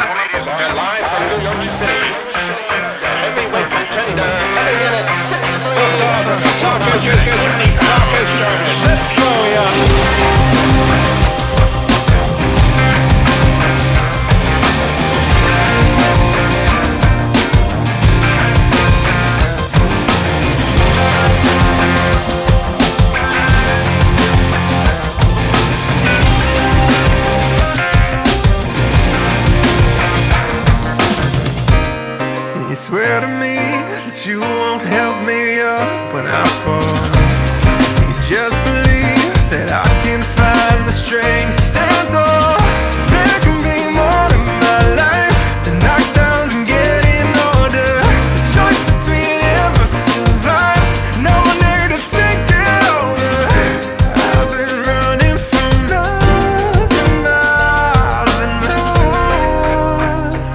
Live from New York City, the heavyweight contender coming in at 6'3", 250 pounds. Let's go, yeah. You swear to me that you won't help me up when I fall. You just believe that I can find the strength to stand tall. There can be more in my life than knockdowns and getting older. The choice between live or survive. No one there to think it over. I've been running for miles and miles and miles.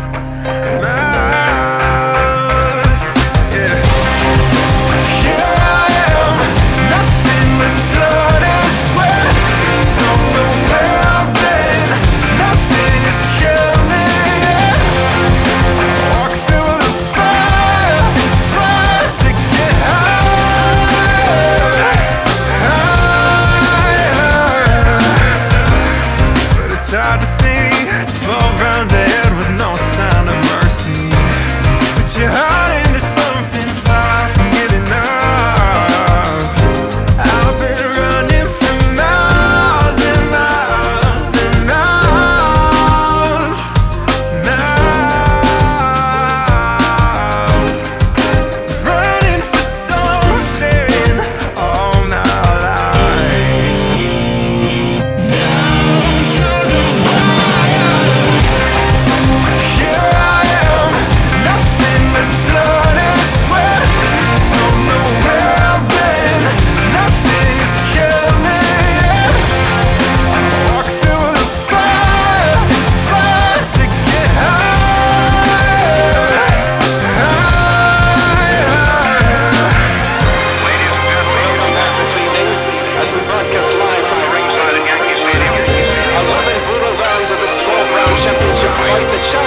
It's hard to see 12 rounds ahead with no sign of mercy. Put your heart into something far from giving up. I've been running for miles and miles and miles, miles. Running for something all my life. Fight the champ.